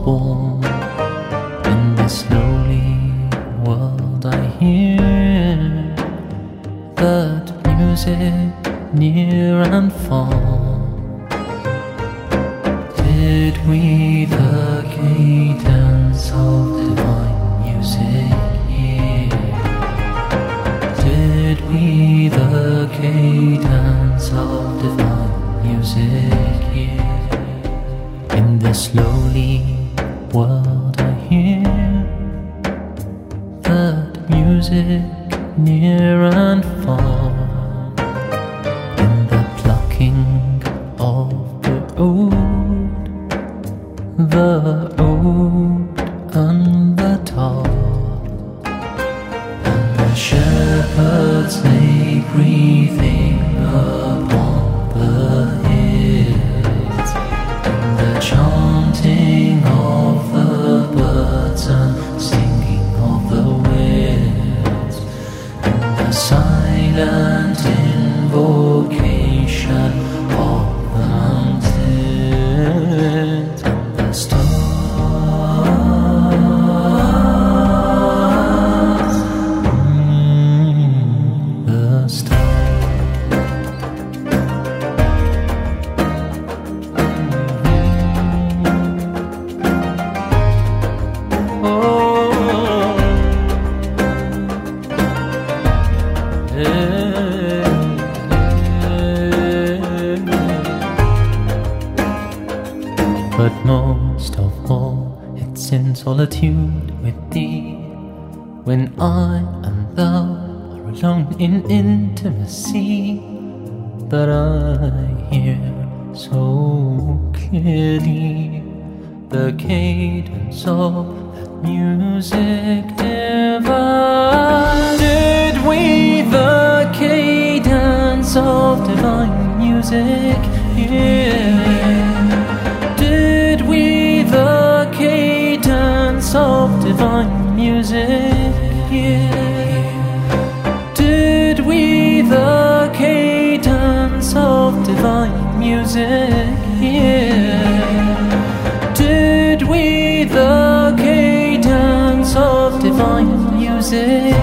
born. In this lowly world I hear that music near and far. Did we the cadence of divine music hear? Did we the cadence of divine music hear? In this lowly world I hear that music near and far. In the plucking of the ode and the tar, and the shepherds they breathing upon the hills, and the chanting of the birds and singing of the winds, and the silent invocation of the mountains, and the stars, the stars. Oh, but most of all, it's in solitude with thee, when I and thou are alone in intimacy, that I hear so clearly the cadence of that music divine. Did we the cadence of divine music hear? Did we the cadence of divine music hear? Did we the cadence of divine music hear? Did we the cadence of divine music